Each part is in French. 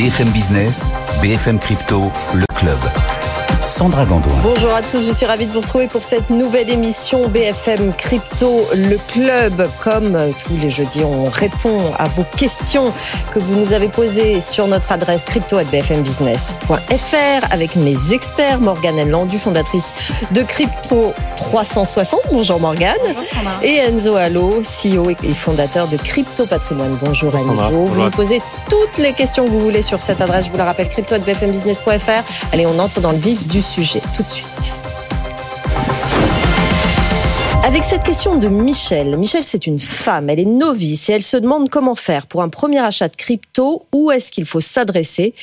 BFM Business, BFM Crypto, le club. Sandra Gandoin. Bonjour à tous, je suis ravie de vous retrouver pour cette nouvelle émission BFM Crypto, le club. Comme tous les jeudis, on répond à vos questions que vous nous avez posées sur notre adresse crypto@bfmbusiness.fr avec mes experts, Morgane Landu, fondatrice de Crypto 360. Bonjour Morgane. Bonjour Sandra. Et Enzo Allo, CEO et fondateur de Crypto Patrimoine. Bonjour Enzo. Bonjour. Vous nous posez toutes les questions que vous voulez sur cette adresse. Je vous la rappelle, crypto@bfmbusiness.fr. Allez, on entre dans le vif du sujet tout de suite. Avec cette question de Michel. Michel, c'est une femme, elle est novice et elle se demande comment faire pour un premier achat de crypto, où est-ce qu'il faut s'adresser.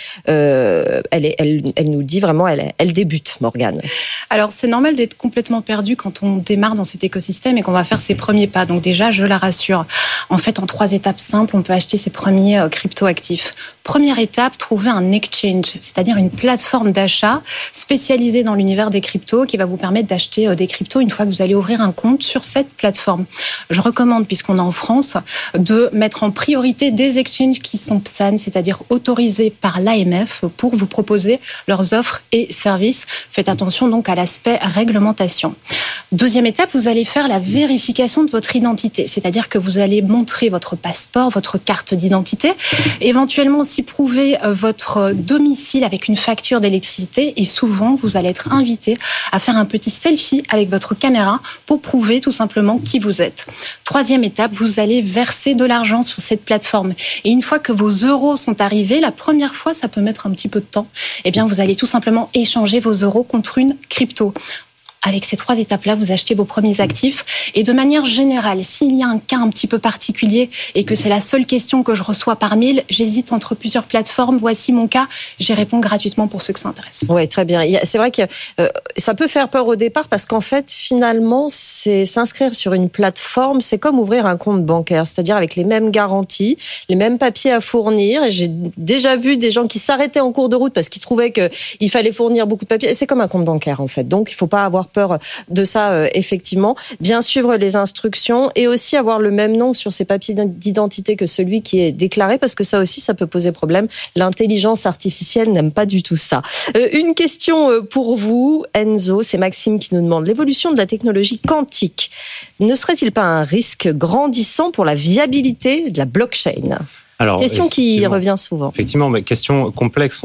Elle nous dit vraiment, elle débute, Morgane. Alors, c'est normal d'être complètement perdu quand on démarre dans cet écosystème et qu'on va faire ses premiers pas. Donc déjà, je la rassure. En fait, en 3 étapes simples, on peut acheter ses premiers crypto-actifs. Première étape, trouver un exchange, c'est-à-dire une plateforme d'achat spécialisée dans l'univers des cryptos qui va vous permettre d'acheter des cryptos une fois que vous allez ouvrir un compte sur cette plateforme. Je recommande, puisqu'on est en France, de mettre en priorité des exchanges qui sont PSAN, c'est-à-dire autorisés par l'AMF pour vous proposer leurs offres et services. Faites attention donc à l'aspect réglementation. Deuxième étape, vous allez faire la vérification de votre identité, c'est-à-dire que vous allez montrer votre passeport, votre carte d'identité, éventuellement aussi prouver votre domicile avec une facture d'électricité et souvent vous allez être invité à faire un petit selfie avec votre caméra pour prouver tout simplement qui vous êtes. Troisième étape, vous allez verser de l'argent sur cette plateforme et une fois que vos euros sont arrivés, la première fois ça peut mettre un petit peu de temps, eh bien vous allez tout simplement échanger vos euros contre une crypto. Avec ces 3 étapes-là, vous achetez vos premiers actifs. Et de manière générale, s'il y a un cas un petit peu particulier et que c'est la seule question que je reçois par mail, j'hésite entre plusieurs plateformes. Voici mon cas. J'y réponds gratuitement pour ceux que ça intéresse. Oui, très bien. C'est vrai que ça peut faire peur au départ parce qu'en fait, finalement, c'est s'inscrire sur une plateforme, c'est comme ouvrir un compte bancaire, c'est-à-dire avec les mêmes garanties, les mêmes papiers à fournir. Et j'ai déjà vu des gens qui s'arrêtaient en cours de route parce qu'ils trouvaient qu'il fallait fournir beaucoup de papiers. C'est comme un compte bancaire, en fait. Donc, il ne faut pas avoir peur de ça, effectivement. Bien suivre les instructions et aussi avoir le même nom sur ses papiers d'identité que celui qui est déclaré, parce que ça aussi, ça peut poser problème. L'intelligence artificielle n'aime pas du tout ça. Une question pour vous, Enzo, c'est Maxime qui nous demande: l'évolution de la technologie quantique ne serait-il pas un risque grandissant pour la viabilité de la blockchain? Alors, question qui revient souvent. Effectivement, mais question complexe.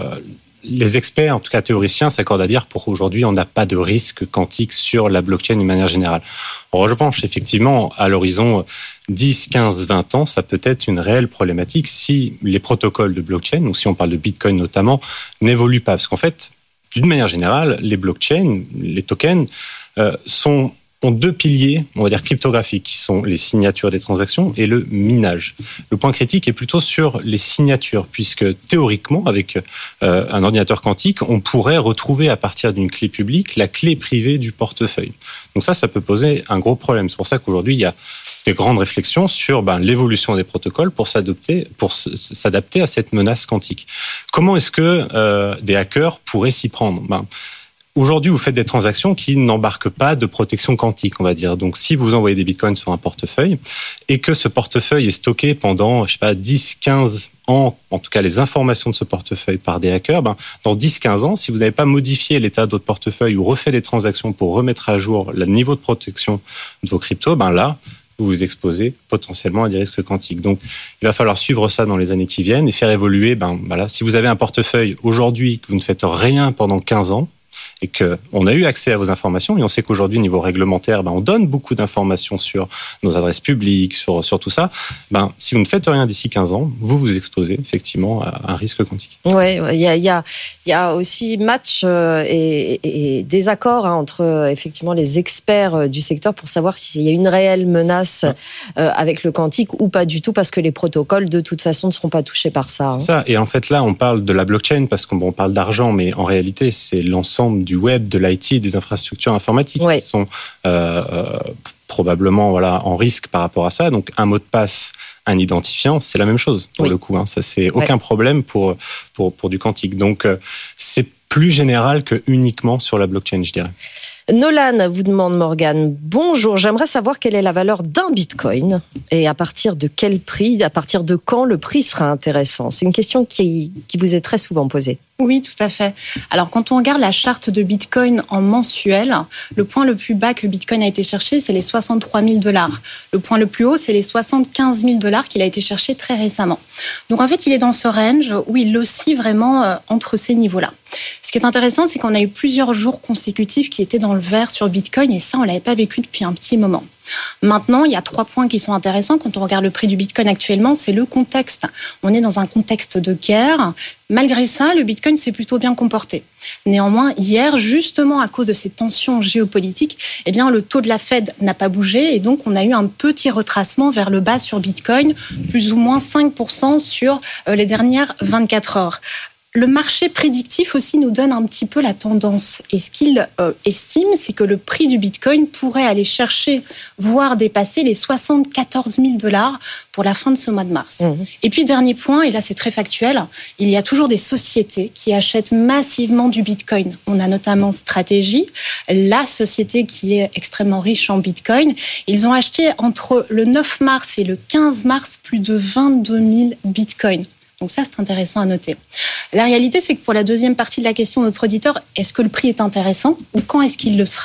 Les experts, en tout cas théoriciens, s'accordent à dire pour aujourd'hui, on n'a pas de risque quantique sur la blockchain d'une manière générale. En revanche, effectivement, à l'horizon 10, 15, 20 ans, ça peut être une réelle problématique si les protocoles de blockchain, ou si on parle de Bitcoin notamment, n'évoluent pas. Parce qu'en fait, d'une manière générale, les blockchains, les tokens, ont 2 piliers, on va dire cryptographiques, qui sont les signatures des transactions et le minage. Le point critique est plutôt sur les signatures, puisque théoriquement, avec un ordinateur quantique, on pourrait retrouver à partir d'une clé publique la clé privée du portefeuille. Donc ça peut poser un gros problème. C'est pour ça qu'aujourd'hui, il y a des grandes réflexions sur l'évolution des protocoles pour s'adapter à cette menace quantique. Comment est-ce que des hackers pourraient s'y prendre ? Aujourd'hui, vous faites des transactions qui n'embarquent pas de protection quantique, on va dire. Donc, si vous envoyez des bitcoins sur un portefeuille et que ce portefeuille est stocké pendant, 10, 15 ans, en tout cas les informations de ce portefeuille par des hackers, dans 10, 15 ans, si vous n'avez pas modifié l'état de votre portefeuille ou refait des transactions pour remettre à jour le niveau de protection de vos cryptos, là, vous vous exposez potentiellement à des risques quantiques. Donc, il va falloir suivre ça dans les années qui viennent et faire évoluer, si vous avez un portefeuille aujourd'hui, que vous ne faites rien pendant 15 ans, et qu'on a eu accès à vos informations, et on sait qu'aujourd'hui, niveau réglementaire, on donne beaucoup d'informations sur nos adresses publiques, sur tout ça. Si vous ne faites rien d'ici 15 ans, vous vous exposez effectivement à un risque quantique. Oui, il y a aussi match et désaccord entre effectivement les experts du secteur pour savoir s'il y a une réelle menace avec le quantique ou pas du tout, parce que les protocoles de toute façon ne seront pas touchés par ça. C'est ça. Et en fait là, on parle de la blockchain parce qu'on parle d'argent, mais en réalité, c'est l'ensemble du web, de l'IT, des infrastructures informatiques qui sont probablement en risque par rapport à ça. Donc un mot de passe, un identifiant, c'est la même chose pour le coup. Ça, c'est aucun problème pour du quantique. Donc c'est plus général que uniquement sur la blockchain, je dirais. Nolan vous demande, Morgane, bonjour, j'aimerais savoir quelle est la valeur d'un bitcoin et à partir de quel prix, à partir de quand le prix sera intéressant. C'est une question qui vous est très souvent posée. Oui, tout à fait. Alors, quand on regarde la charte de Bitcoin en mensuel, le point le plus bas que Bitcoin a été cherché, c'est les 63 000 $. Le point le plus haut, c'est les 75 000 $ qu'il a été cherché très récemment. Donc, en fait, il est dans ce range où il oscille vraiment entre ces niveaux-là. Ce qui est intéressant, c'est qu'on a eu plusieurs jours consécutifs qui étaient dans le vert sur Bitcoin et ça, on l'avait pas vécu depuis un petit moment. Maintenant, il y a 3 points qui sont intéressants quand on regarde le prix du Bitcoin actuellement, c'est le contexte. On est dans un contexte de guerre. Malgré ça, le Bitcoin s'est plutôt bien comporté. Néanmoins, hier, justement à cause de ces tensions géopolitiques, eh bien, le taux de la Fed n'a pas bougé et donc on a eu un petit retracement vers le bas sur Bitcoin, plus ou moins 5% sur les dernières 24 heures. Le marché prédictif aussi nous donne un petit peu la tendance. Et ce qu'il estime, c'est que le prix du Bitcoin pourrait aller chercher, voire dépasser les 74 000 $ pour la fin de ce mois de mars. Et puis, dernier point, et là c'est très factuel, il y a toujours des sociétés qui achètent massivement du Bitcoin. On a notamment Strategy, la société qui est extrêmement riche en Bitcoin. Ils ont acheté entre le 9 mars et le 15 mars plus de 22 000 Bitcoins. Donc ça, c'est intéressant à noter. La réalité, c'est que pour la deuxième partie de la question de notre auditeur, est-ce que le prix est intéressant ou quand est-ce qu'il le sera ?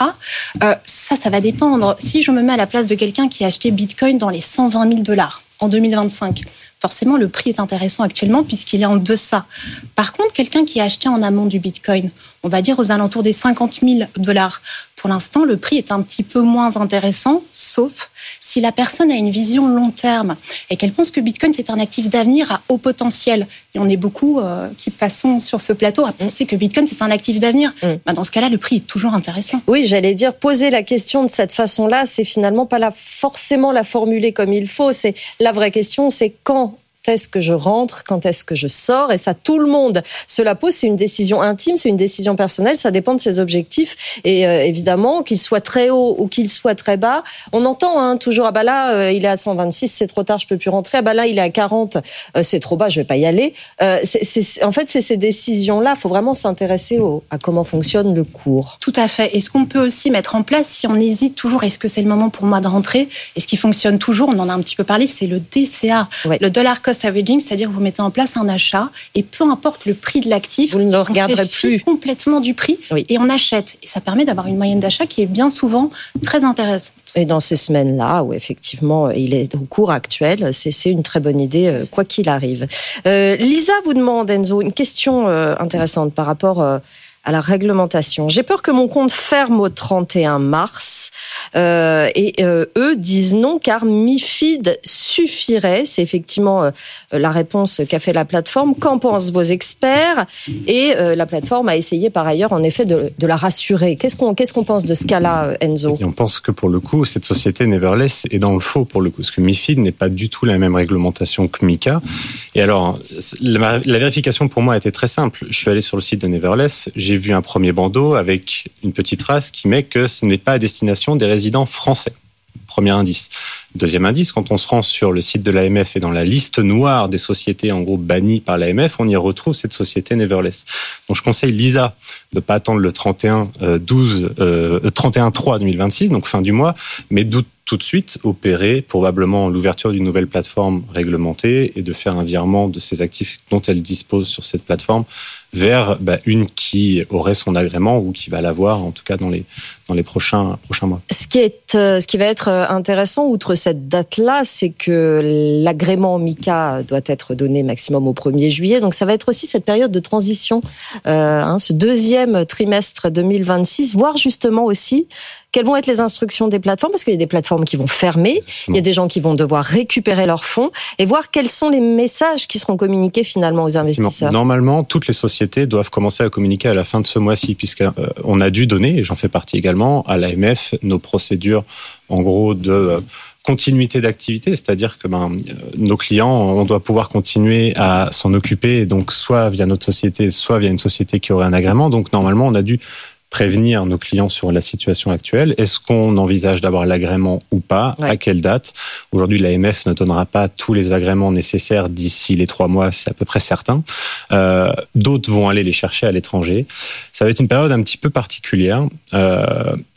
Ça va dépendre. Si je me mets à la place de quelqu'un qui a acheté Bitcoin dans les 120 000 $ en 2025, forcément, le prix est intéressant actuellement puisqu'il est en deçà. Par contre, quelqu'un qui a acheté en amont du Bitcoin, on va dire aux alentours des 50 000 $, pour l'instant, le prix est un petit peu moins intéressant, sauf si la personne a une vision long terme et qu'elle pense que Bitcoin, c'est un actif d'avenir à haut potentiel. Et on est beaucoup qui passons sur ce plateau à penser que Bitcoin, c'est un actif d'avenir. Dans ce cas-là, le prix est toujours intéressant. Oui, j'allais dire, poser la question de cette façon-là, c'est finalement pas forcément la formuler comme il faut. C'est la vraie question, c'est quand est-ce que je rentre, quand est-ce que je sors, et ça, tout le monde se la pose. C'est une décision intime, c'est une décision personnelle, ça dépend de ses objectifs. Et évidemment, qu'il soit très haut ou qu'il soit très bas, on entend toujours, ah bah là, il est à 126, c'est trop tard, je peux plus rentrer. Ah bah là, il est à 40, c'est trop bas, je vais pas y aller. En fait, c'est ces décisions-là. Il faut vraiment s'intéresser à comment fonctionne le cours. Tout à fait. Et ce qu'on peut aussi mettre en place, si on hésite toujours, est-ce que c'est le moment pour moi de rentrer ? Et ce qui fonctionne toujours, on en a un petit peu parlé, c'est le DCA, le dollar cost averaging, c'est-à-dire que vous mettez en place un achat et peu importe le prix de l'actif, vous ne le regarderez plus complètement du prix et on achète. Et ça permet d'avoir une moyenne d'achat qui est bien souvent très intéressante. Et dans ces semaines-là, où effectivement il est au cours actuel, c'est une très bonne idée, quoi qu'il arrive. Lisa vous demande, Enzo, une question intéressante par rapport à la réglementation. J'ai peur que mon compte ferme au 31 mars et eux disent non car MiFID suffirait. C'est effectivement la réponse qu'a fait la plateforme. Qu'en pensent vos experts ? Et la plateforme a essayé par ailleurs en effet de la rassurer. Qu'est-ce qu'on pense de ce cas-là, Enzo ? Et on pense que pour le coup, cette société Neverless est dans le faux pour le coup, parce que MiFID n'est pas du tout la même réglementation que MiCA. Et alors, la vérification pour moi a été très simple. Je suis allé sur le site de Neverless, j'ai vu un premier bandeau avec une petite phrase qui met que ce n'est pas à destination des résidents français. Premier indice. Deuxième indice, quand on se rend sur le site de l'AMF et dans la liste noire des sociétés en gros bannies par l'AMF, on y retrouve cette société Neverless. Donc je conseille Lisa de pas attendre le 31/3/2026, donc fin du mois, mais tout de suite opérer probablement l'ouverture d'une nouvelle plateforme réglementée et de faire un virement de ces actifs dont elle dispose sur cette plateforme vers une qui aurait son agrément ou qui va l'avoir, en tout cas dans les prochains mois. Ce qui va être intéressant, outre cette date-là, c'est que l'agrément MiCA doit être donné maximum au 1er juillet. Donc ça va être aussi cette période de transition, ce deuxième trimestre 2026, voire justement aussi quelles vont être les instructions des plateformes, parce qu'il y a des plateformes qui vont fermer, il y a des gens qui vont devoir récupérer leurs fonds, et voir quels sont les messages qui seront communiqués finalement aux investisseurs. Normalement, toutes les sociétés doivent commencer à communiquer à la fin de ce mois-ci, puisqu'on a dû donner, et j'en fais partie également, à l'AMF, nos procédures en gros de continuité d'activité, c'est-à-dire que nos clients, on doit pouvoir continuer à s'en occuper, donc soit via notre société, soit via une société qui aurait un agrément. Donc normalement, on a dû prévenir nos clients sur la situation actuelle. Est-ce qu'on envisage d'avoir l'agrément ou pas ? À quelle date ? Aujourd'hui, l'AMF ne donnera pas tous les agréments nécessaires d'ici les 3 mois, c'est à peu près certain. D'autres vont aller les chercher à l'étranger. Ça va être une période un petit peu particulière.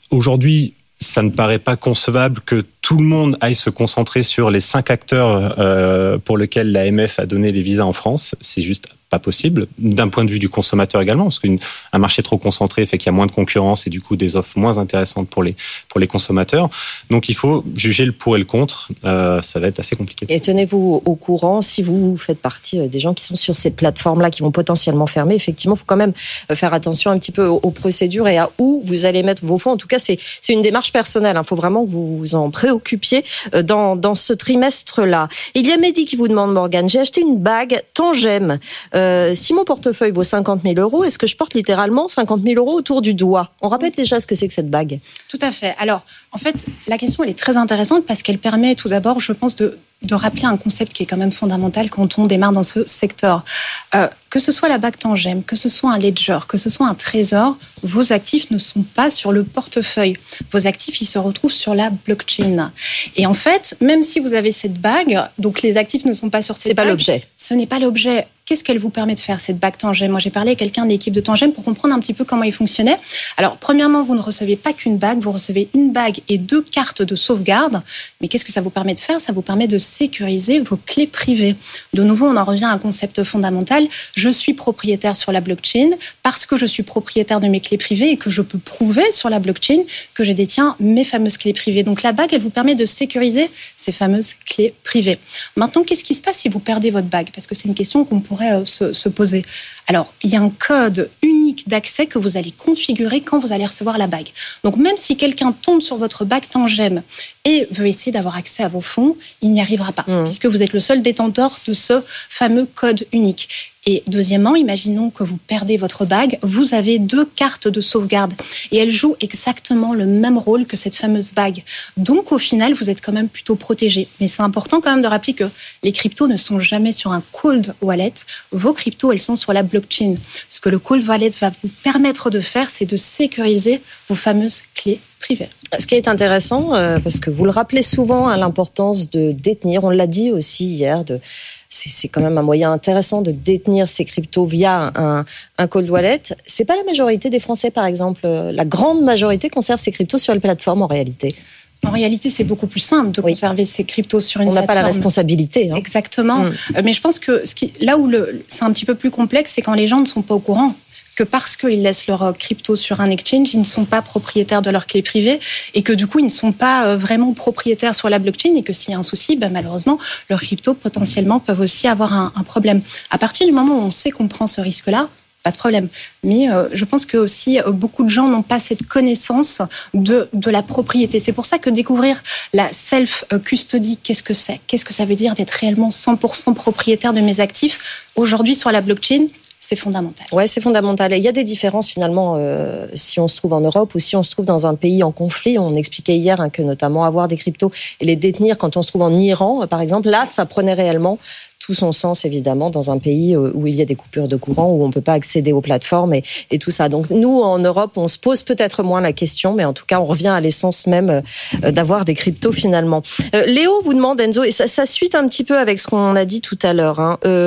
aujourd'hui, ça ne paraît pas concevable que tout le monde aille se concentrer sur les 5 acteurs pour lesquels l'AMF a donné les visas en France. C'est juste pas possible. D'un point de vue du consommateur également, parce qu'un marché trop concentré fait qu'il y a moins de concurrence et du coup des offres moins intéressantes pour les consommateurs. Donc il faut juger le pour et le contre. Ça va être assez compliqué. Et tenez-vous au courant, si vous faites partie des gens qui sont sur ces plateformes-là qui vont potentiellement fermer, effectivement, il faut quand même faire attention un petit peu aux procédures et à où vous allez mettre vos fonds. En tout cas, c'est une démarche personnelle. Il faut vraiment que vous vous en préoccupiez dans ce trimestre-là. Il y a Mehdi qui vous demande, Morgane, j'ai acheté une bague Tangem. Si mon portefeuille vaut 50 000 €, est-ce que je porte littéralement 50 000 € autour du doigt? On rappelle déjà ce que c'est que cette bague. Tout à fait. Alors, en fait, la question, elle est très intéressante parce qu'elle permet tout d'abord, je pense, de rappeler un concept qui est quand même fondamental quand on démarre dans ce secteur. Que ce soit la bague Tangem, que ce soit un ledger, que ce soit un trésor, vos actifs ne sont pas sur le portefeuille. Vos actifs, ils se retrouvent sur la blockchain. Et en fait, même si vous avez cette bague, donc les actifs ne sont pas sur cette bague. C'est pas l'objet. Ce n'est pas l'objet. Qu'est-ce qu'elle vous permet de faire, cette bague Tangem? Moi, j'ai parlé à quelqu'un de l'équipe de Tangem pour comprendre un petit peu comment il fonctionnait. Alors, premièrement, vous ne recevez pas qu'une bague, vous recevez une bague et 2 cartes de sauvegarde. Mais qu'est-ce que ça vous permet de faire? Ça vous permet de sécuriser vos clés privées. De nouveau, on en revient à un concept fondamental. Je suis propriétaire sur la blockchain parce que je suis propriétaire de mes clés privées et que je peux prouver sur la blockchain que je détiens mes fameuses clés privées. Donc, la bague, elle vous permet de sécuriser ces fameuses clés privées. Maintenant, qu'est-ce qui se passe si vous perdez votre bague? Parce que c'est une question qu'on pourrait se poser. Alors, il y a un code unique d'accès que vous allez configurer quand vous allez recevoir la bague. Donc, même si quelqu'un tombe sur votre bague Tangem et veut essayer d'avoir accès à vos fonds, il n'y arrivera pas, puisque vous êtes le seul détenteur de ce fameux code unique. Et deuxièmement, imaginons que vous perdez votre bague, vous avez 2 cartes de sauvegarde et elles jouent exactement le même rôle que cette fameuse bague. Donc au final, vous êtes quand même plutôt protégé. Mais c'est important quand même de rappeler que les cryptos ne sont jamais sur un cold wallet. Vos cryptos, elles sont sur la blockchain. Ce que le cold wallet va vous permettre de faire, c'est de sécuriser vos fameuses clés privées. Ce qui est intéressant, parce que vous le rappelez souvent, à l'importance de détenir, on l'a dit aussi hier, c'est quand même un moyen intéressant de détenir ces cryptos via un cold wallet. C'est pas la majorité des Français, par exemple. La grande majorité conserve ces cryptos sur les plateformes en réalité. En réalité, c'est beaucoup plus simple de conserver ces cryptos sur une plateforme. On n'a pas la responsabilité. Exactement. Mais je pense que là où c'est un petit peu plus complexe, c'est quand les gens ne sont pas au courant que parce qu'ils laissent leurs cryptos sur un exchange, ils ne sont pas propriétaires de leurs clés privées et que du coup, ils ne sont pas vraiment propriétaires sur la blockchain et que s'il y a un souci, malheureusement, leurs cryptos potentiellement peuvent aussi avoir un problème. À partir du moment où on sait qu'on prend ce risque-là, pas de problème. Mais je pense que aussi beaucoup de gens n'ont pas cette connaissance de la propriété. C'est pour ça que découvrir la self-custody, qu'est-ce que c'est? Qu'est-ce que ça veut dire d'être réellement 100% propriétaire de mes actifs aujourd'hui sur la blockchain? C'est fondamental. Ouais, c'est fondamental. Et il y a des différences finalement si on se trouve en Europe ou si on se trouve dans un pays en conflit. On expliquait hier que notamment avoir des cryptos et les détenir quand on se trouve en Iran, par exemple, là, ça prenait réellement tout son sens, évidemment, dans un pays où il y a des coupures de courant, où on ne peut pas accéder aux plateformes et tout ça. Donc, nous, en Europe, on se pose peut-être moins la question, mais en tout cas, on revient à l'essence même d'avoir des cryptos, finalement. Léo vous demande, Enzo, et ça suit un petit peu avec ce qu'on a dit tout à l'heure.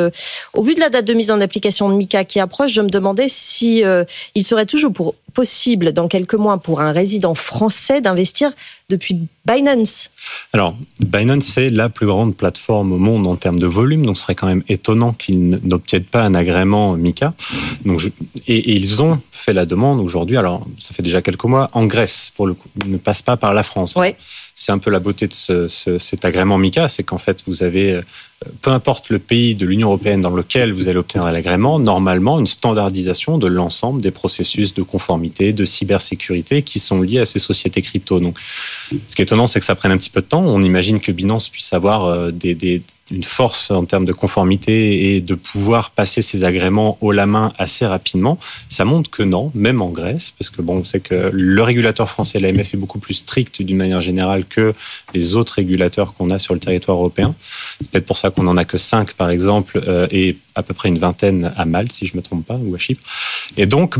Au vu de la date de mise en application de MiCA qui approche, je me demandais si il serait toujours possible, dans quelques mois, pour un résident français d'investir depuis Binance. Alors, Binance, c'est la plus grande plateforme au monde en termes de volume, donc ce serait quand même étonnant qu'ils n'obtiennent pas un agrément MiCA. Donc, et ils ont fait la demande aujourd'hui, alors ça fait déjà quelques mois, en Grèce, pour le coup, ils ne passent pas par la France. Ouais. C'est un peu la beauté de cet agrément MiCA, c'est qu'en fait, vous avez, peu importe le pays de l'Union européenne dans lequel vous allez obtenir l'agrément, normalement, une standardisation de l'ensemble des processus de conformité, de cybersécurité qui sont liés à ces sociétés crypto. Donc, ce qui est étonnant, c'est que ça prenne un petit peu de temps. On imagine que Binance puisse avoir une force en termes de conformité et de pouvoir passer ces agréments haut la main assez rapidement. Ça montre que non, même en Grèce, parce que bon, on sait que le régulateur français, l'AMF, est beaucoup plus strict d'une manière générale que les autres régulateurs qu'on a sur le territoire européen. C'est peut-être pour ça qu'on n'en a que 5, par exemple, et à peu près une vingtaine à Malte, si je ne me trompe pas, ou à Chypre. Et donc,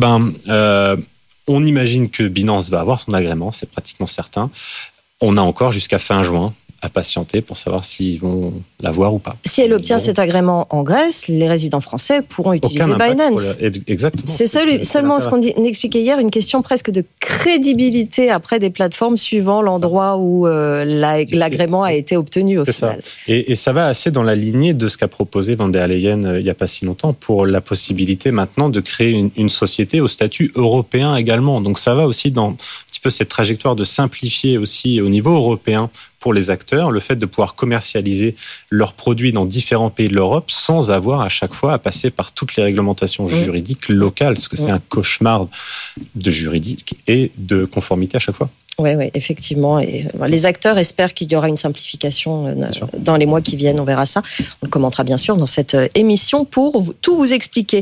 on imagine que Binance va avoir son agrément, c'est pratiquement certain. On a encore jusqu'à fin juin à patienter pour savoir s'ils vont l'avoir ou pas. Si elle obtient cet agrément en Grèce, les résidents français pourront utiliser Binance. Exactement. C'est seulement ce qu'on expliquait hier, une question presque de crédibilité après des plateformes suivant l'endroit où l'agrément a été obtenu au final. Et ça va assez dans la lignée de ce qu'a proposé von der Leyen il n'y a pas si longtemps pour la possibilité maintenant de créer une société au statut européen également. Donc ça va aussi dans un petit peu cette trajectoire de simplifier aussi au niveau européen pour les acteurs, le fait de pouvoir commercialiser leurs produits dans différents pays de l'Europe sans avoir à chaque fois à passer par toutes les réglementations juridiques locales, parce que c'est un cauchemar de juridique et de conformité à chaque fois. Oui, effectivement. Et les acteurs espèrent qu'il y aura une simplification dans les mois qui viennent. On verra ça. On le commentera bien sûr dans cette émission pour tout vous expliquer.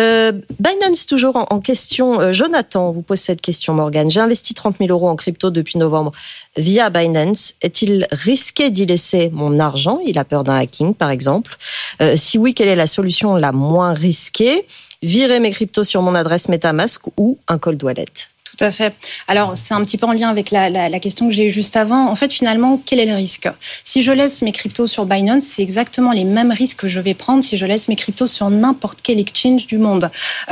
Binance, toujours en question. Jonathan vous pose cette question, Morgane. J'ai investi 30 000 € en crypto depuis novembre via Binance. Est-il risqué d'y laisser mon argent ? Il a peur d'un hacking, par exemple. Si oui, quelle est la solution la moins risquée ? Virer mes cryptos sur mon adresse MetaMask ou un cold wallet ? Tout à fait. Alors, c'est un petit peu en lien avec la question que j'ai eue juste avant. En fait, finalement, quel est le risque ? Si je laisse mes cryptos sur Binance, c'est exactement les mêmes risques que je vais prendre si je laisse mes cryptos sur n'importe quel exchange du monde.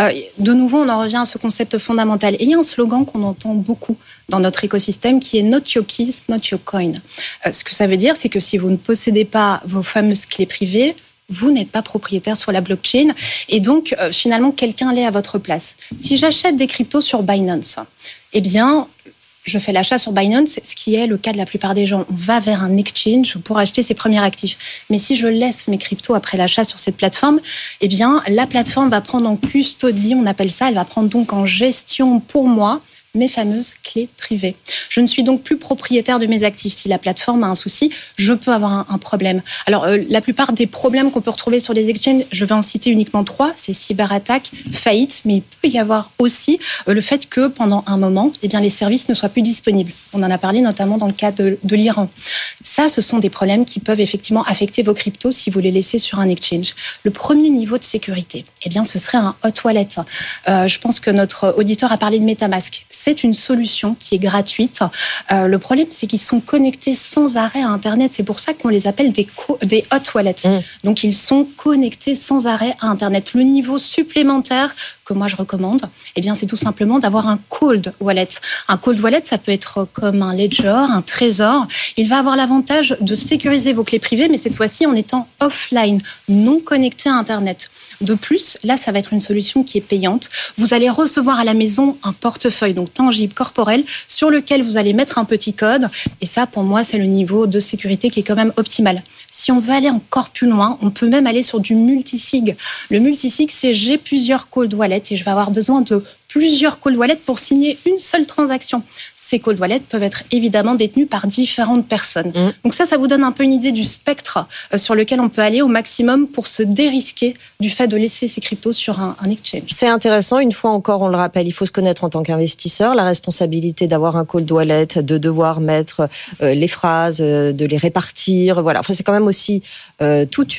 De nouveau, on en revient à ce concept fondamental. Et il y a un slogan qu'on entend beaucoup dans notre écosystème qui est « Not your keys, not your coin ». Ce que ça veut dire, c'est que si vous ne possédez pas vos fameuses clés privées, vous n'êtes pas propriétaire sur la blockchain et donc finalement quelqu'un l'est à votre place. Si j'achète des cryptos sur Binance, eh bien je fais l'achat sur Binance, ce qui est le cas de la plupart des gens. On va vers un exchange pour acheter ses premiers actifs. Mais si je laisse mes cryptos après l'achat sur cette plateforme, eh bien la plateforme va prendre en custodie, on appelle ça, elle va prendre donc en gestion pour moi mes fameuses clés privées. Je ne suis donc plus propriétaire de mes actifs. Si la plateforme a un souci, je peux avoir un problème. Alors, la plupart des problèmes qu'on peut retrouver sur les exchanges, je vais en citer uniquement 3, c'est cyberattaque, faillite, mais il peut y avoir aussi le fait que pendant un moment, eh bien, les services ne soient plus disponibles. On en a parlé notamment dans le cas de l'Iran. Ça, ce sont des problèmes qui peuvent effectivement affecter vos cryptos si vous les laissez sur un exchange. Le premier niveau de sécurité, eh bien, ce serait un hot wallet. Je pense que notre auditeur a parlé de MetaMask. C'est une solution qui est gratuite. Le problème, c'est qu'ils sont connectés sans arrêt à Internet. C'est pour ça qu'on les appelle des hot wallets. Donc, ils sont connectés sans arrêt à Internet. Le niveau supplémentaire que moi je recommande, eh bien, c'est tout simplement d'avoir un cold wallet. Un cold wallet, ça peut être comme un ledger, un trésor. Il va avoir l'avantage de sécuriser vos clés privées, mais cette fois-ci en étant offline, non connecté à Internet. De plus, là, ça va être une solution qui est payante. Vous allez recevoir à la maison un portefeuille, donc tangible, corporel, sur lequel vous allez mettre un petit code. Et ça, pour moi, c'est le niveau de sécurité qui est quand même optimal. Si on veut aller encore plus loin, on peut même aller sur du multisig. Le multisig, c'est j'ai plusieurs cold wallets et je vais avoir besoin de plusieurs cold wallets pour signer une seule transaction. Ces cold wallets peuvent être évidemment détenus par différentes personnes. Donc ça vous donne un peu une idée du spectre sur lequel on peut aller au maximum pour se dérisquer du fait de laisser ses cryptos sur un exchange. C'est intéressant. Une fois encore, on le rappelle, il faut se connaître en tant qu'investisseur, la responsabilité d'avoir un cold wallet, de devoir mettre les phrases, de les répartir. Voilà. Enfin, c'est quand même aussi toute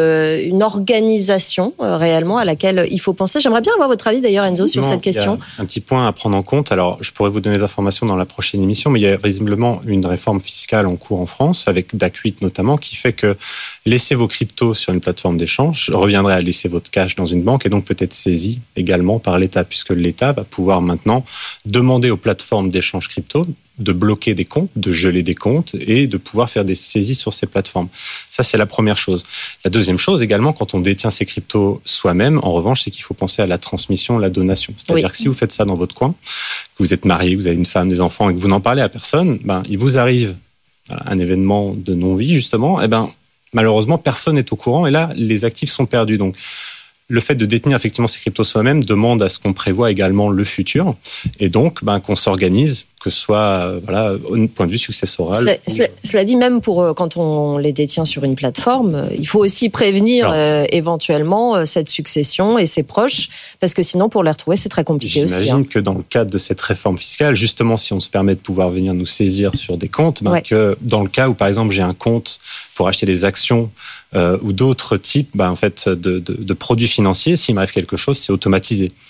une organisation réellement à laquelle il faut penser. J'aimerais bien avoir votre avis d'ailleurs, Enzo, sur cette question. Il y a un petit point à prendre en compte. Alors, je pourrais vous donner des informations dans la prochaine émission, mais il y a visiblement une réforme fiscale en cours en France, avec DAC8 notamment, qui fait que laisser vos cryptos sur une plateforme d'échange reviendrait à laisser votre cash dans une banque et donc peut-être saisi également par l'État, puisque l'État va pouvoir maintenant demander aux plateformes d'échange crypto de bloquer des comptes, de geler des comptes et de pouvoir faire des saisies sur ces plateformes. Ça, c'est la première chose. La deuxième chose également, quand on détient ces cryptos soi-même, en revanche, c'est qu'il faut penser à la transmission, la donation. C'est-à-dire que si vous faites ça dans votre coin, que vous êtes marié, que vous avez une femme, des enfants et que vous n'en parlez à personne, il vous arrive un événement de non-vie, justement, malheureusement, personne n'est au courant et là, les actifs sont perdus. Donc, le fait de détenir effectivement ces cryptos soi-même demande à ce qu'on prévoit également le futur et donc qu'on s'organise, que ce soit au point de vue successoral. Cela dit, même pour quand on les détient sur une plateforme, il faut aussi prévenir éventuellement cette succession et ses proches, parce que sinon pour les retrouver c'est très compliqué aussi. J'imagine que dans le cadre de cette réforme fiscale, justement si on se permet de pouvoir venir nous saisir sur des comptes, que dans le cas où par exemple j'ai un compte pour acheter des actions ou d'autres types de produits financiers, s'il m'arrive quelque chose, c'est automatisé.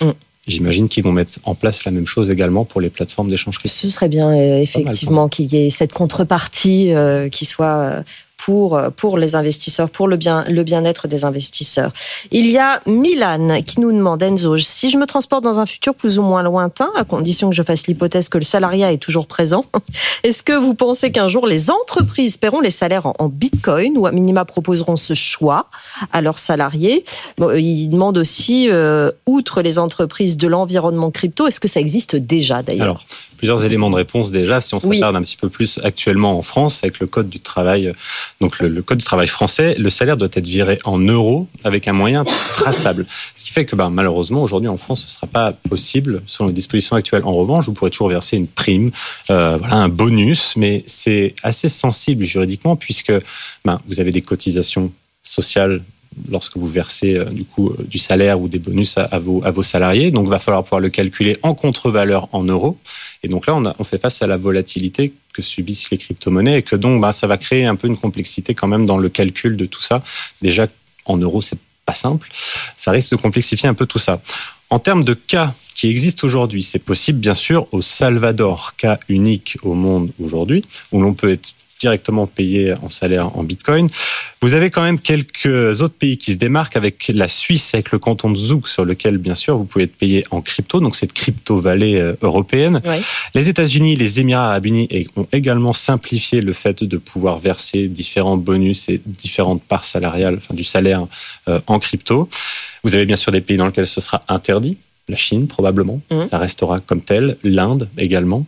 J'imagine qu'ils vont mettre en place la même chose également pour les plateformes d'échange crypto. Ce serait bien, effectivement, qu'il y ait cette contrepartie qui soit pour les investisseurs, pour le bien-être des investisseurs. Il y a Milan qui nous demande, Enzo, si je me transporte dans un futur plus ou moins lointain, à condition que je fasse l'hypothèse que le salariat est toujours présent, est-ce que vous pensez qu'un jour les entreprises paieront les salaires en Bitcoin ou à minima proposeront ce choix à leurs salariés? Il demande aussi, outre les entreprises de l'environnement crypto, est-ce que ça existe déjà d'ailleurs? Alors, plusieurs éléments de réponse déjà. Si on s'attarde un petit peu plus actuellement en France, avec le Code du travail, donc le Code du travail français, le salaire doit être viré en euros avec un moyen traçable. Ce qui fait que malheureusement, aujourd'hui en France, ce ne sera pas possible selon les dispositions actuelles. En revanche, vous pourrez toujours verser une prime, un bonus, mais c'est assez sensible juridiquement puisque vous avez des cotisations sociales lorsque vous versez du salaire ou des bonus à vos salariés. Donc, il va falloir pouvoir le calculer en contre-valeur en euros. Et donc là, on fait face à la volatilité que subissent les crypto-monnaies et que donc ça va créer un peu une complexité quand même dans le calcul de tout ça. Déjà, en euros, c'est pas simple. Ça risque de complexifier un peu tout ça. En termes de cas qui existent aujourd'hui, c'est possible, bien sûr, au Salvador, cas unique au monde aujourd'hui, où l'on peut être directement payé en salaire en Bitcoin. Vous avez quand même quelques autres pays qui se démarquent avec la Suisse, avec le canton de Zug, sur lequel, bien sûr, vous pouvez être payé en crypto, donc cette crypto-vallée européenne. Oui. Les États-Unis, les Émirats arabes unis ont également simplifié le fait de pouvoir verser différents bonus et différentes parts salariales, du salaire en crypto. Vous avez bien sûr des pays dans lesquels ce sera interdit. La Chine, probablement. Ça restera comme tel. L'Inde, également.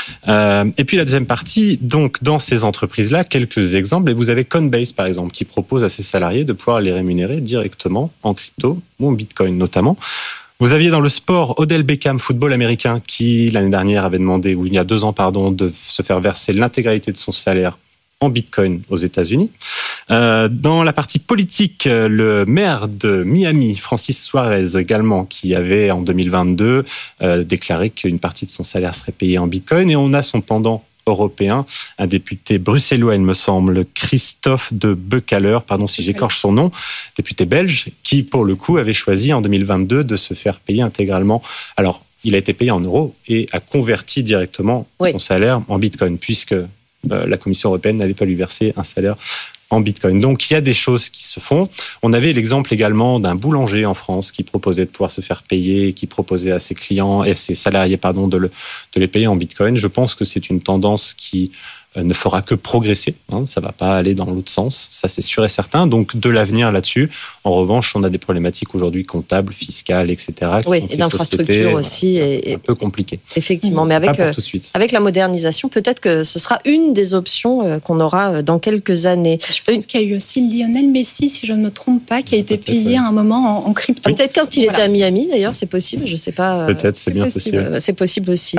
Et puis, la deuxième partie, donc, dans ces entreprises-là, quelques exemples. Et vous avez Coinbase, par exemple, qui propose à ses salariés de pouvoir les rémunérer directement en crypto ou en Bitcoin, notamment. Vous aviez dans le sport Odell Beckham, football américain, qui, l'année dernière, avait demandé, ou il y a 2 ans, de se faire verser l'intégralité de son salaire en Bitcoin aux États-Unis. Dans la partie politique, le maire de Miami, Francis Suarez également, qui avait en 2022 déclaré qu'une partie de son salaire serait payée en Bitcoin. Et on a son pendant européen, un député bruxellois, il me semble, Christophe de Beccaler, pardon si j'écorche son nom, député belge, qui pour le coup avait choisi en 2022 de se faire payer intégralement. Alors, il a été payé en euros et a converti directement son salaire en Bitcoin, puisque la Commission européenne n'allait pas lui verser un salaire en Bitcoin. Donc, il y a des choses qui se font. On avait l'exemple également d'un boulanger en France qui proposait de pouvoir se faire payer, qui proposait à ses clients et à ses salariés, de les payer en Bitcoin. Je pense que c'est une tendance qui ne fera que progresser. Ça va pas aller dans l'autre sens. Ça, c'est sûr et certain. Donc, de l'avenir là-dessus. En revanche, on a des problématiques aujourd'hui comptables, fiscales, etc. Oui, et d'infrastructures aussi. Et un peu compliqué. Effectivement. Mais avec la modernisation, peut-être que ce sera une des options qu'on aura dans quelques années. Je pense qu'il y a eu aussi Lionel Messi, si je ne me trompe pas, qui a été payé à un moment en crypto. Peut-être quand il était à Miami, d'ailleurs, c'est possible. Je sais pas. Peut-être, c'est bien possible. C'est possible aussi.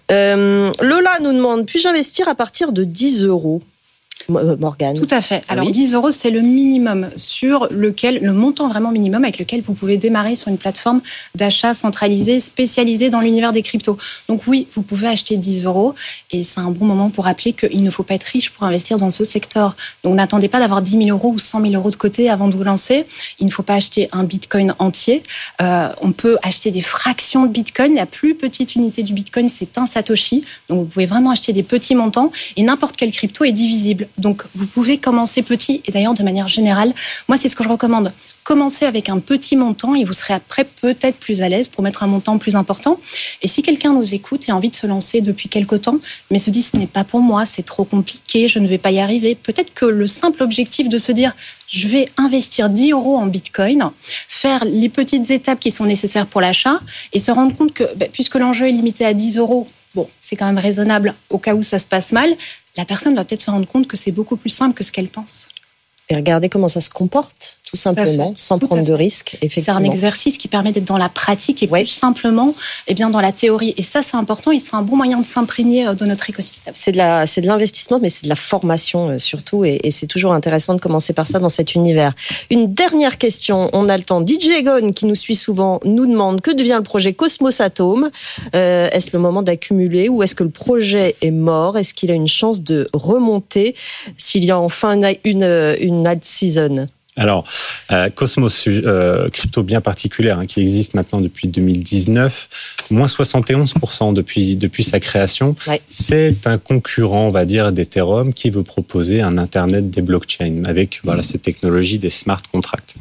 Lola nous demande, puis-je investir à partir de 10 €? Morgane. Tout à fait. Alors, 10 €, c'est le minimum sur lequel, le montant vraiment minimum avec lequel vous pouvez démarrer sur une plateforme d'achat centralisée, spécialisée dans l'univers des cryptos. Donc oui, vous pouvez acheter 10 € et c'est un bon moment pour rappeler qu'il ne faut pas être riche pour investir dans ce secteur. Donc n'attendez pas d'avoir 10 000 € ou 100 000 € de côté avant de vous lancer. Il ne faut pas acheter un Bitcoin entier. On peut acheter des fractions de Bitcoin. La plus petite unité du Bitcoin, c'est un Satoshi. Donc vous pouvez vraiment acheter des petits montants et n'importe quelle crypto est divisible. Donc, vous pouvez commencer petit. Et d'ailleurs, de manière générale, moi, c'est ce que je recommande. Commencez avec un petit montant et vous serez après peut-être plus à l'aise pour mettre un montant plus important. Et si quelqu'un nous écoute et a envie de se lancer depuis quelque temps, mais se dit ce n'est pas pour moi, c'est trop compliqué, je ne vais pas y arriver, peut-être que le simple objectif de se dire je vais investir 10 € en Bitcoin, faire les petites étapes qui sont nécessaires pour l'achat et se rendre compte que puisque l'enjeu est limité à 10 €, bon, c'est quand même raisonnable au cas où ça se passe mal, la personne va peut-être se rendre compte que c'est beaucoup plus simple que ce qu'elle pense. Et regardez comment ça se comporte, tout simplement, sans prendre de risques. C'est un exercice qui permet d'être dans la pratique et plus simplement dans la théorie. Et ça, c'est important. Il sera un bon moyen de s'imprégner de notre écosystème. C'est de l'investissement, mais c'est de la formation surtout. Et c'est toujours intéressant de commencer par ça dans cet univers. Une dernière question. On a le temps. DJ Egon, qui nous suit souvent, nous demande que devient le projet Cosmos Atom. Est-ce le moment d'accumuler ou est-ce que le projet est mort? Est-ce qu'il a une chance de remonter s'il y a enfin une ad season? Alors, Cosmos, crypto bien particulière, qui existe maintenant depuis 2019, moins 71% depuis sa création. Ouais. C'est un concurrent, on va dire, d'Ethereum qui veut proposer un Internet des blockchains avec cette technologie des smart contracts.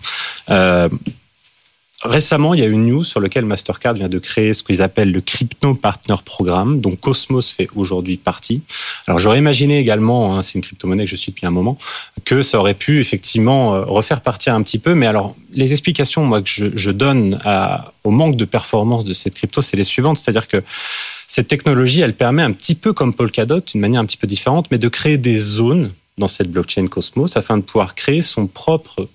Récemment, il y a une news sur laquelle Mastercard vient de créer ce qu'ils appellent le Crypto Partner Programme, dont Cosmos fait aujourd'hui partie. Alors, j'aurais imaginé également, c'est une crypto-monnaie que je suis depuis un moment, que ça aurait pu effectivement refaire partir un petit peu. Mais alors, les explications, moi, que je donne au manque de performance de cette crypto, c'est les suivantes. C'est-à-dire que cette technologie, elle permet un petit peu comme Polkadot, d'une manière un petit peu différente, mais de créer des zones dans cette blockchain Cosmos afin de pouvoir créer sa propre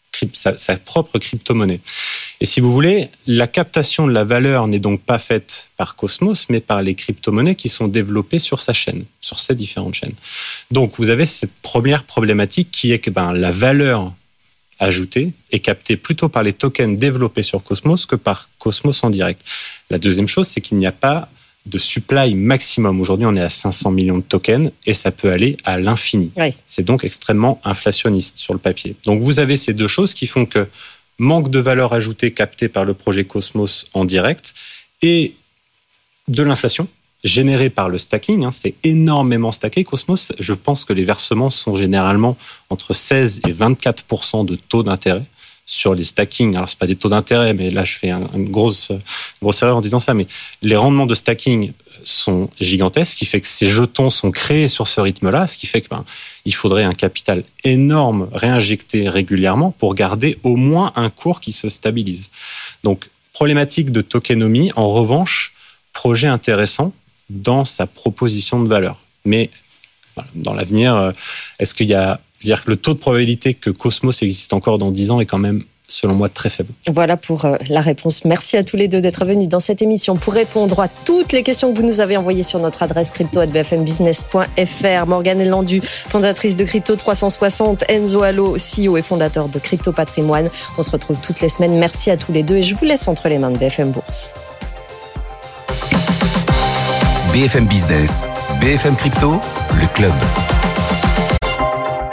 crypto-monnaie. Et si vous voulez, la captation de la valeur n'est donc pas faite par Cosmos, mais par les crypto-monnaies qui sont développées sur sa chaîne, sur ces différentes chaînes. Donc, vous avez cette première problématique qui est que la valeur ajoutée est captée plutôt par les tokens développés sur Cosmos que par Cosmos en direct. La deuxième chose, c'est qu'il n'y a pas de supply maximum. Aujourd'hui, on est à 500 millions de tokens et ça peut aller à l'infini. Oui. C'est donc extrêmement inflationniste sur le papier. Donc, vous avez ces deux choses qui font que manque de valeur ajoutée captée par le projet Cosmos en direct et de l'inflation générée par le stacking. C'est énormément stacké. Cosmos, je pense que les versements sont généralement entre 16 et 24% de taux d'intérêt sur les stacking. Alors, c'est pas des taux d'intérêt, mais là, je fais une grosse erreur en disant ça, mais les rendements de stacking sont gigantesques, ce qui fait que ces jetons sont créés sur ce rythme-là, ce qui fait que il faudrait un capital énorme réinjecté régulièrement pour garder au moins un cours qui se stabilise. Donc, problématique de tokenomie. En revanche, projet intéressant dans sa proposition de valeur. Mais dans l'avenir, est-ce qu'il y a... Je veux dire que le taux de probabilité que Cosmos existe encore dans 10 ans est quand même, selon moi, très faible. Voilà pour la réponse. Merci à tous les deux d'être venus dans cette émission pour répondre à toutes les questions que vous nous avez envoyées sur notre adresse crypto@bfmbusiness.fr. Morgane Landu, fondatrice de Crypto 360, Enzo Allo, CEO et fondateur de Crypto Patrimoine. On se retrouve toutes les semaines. Merci à tous les deux et je vous laisse entre les mains de BFM Bourse. BFM Business, BFM Crypto, le club.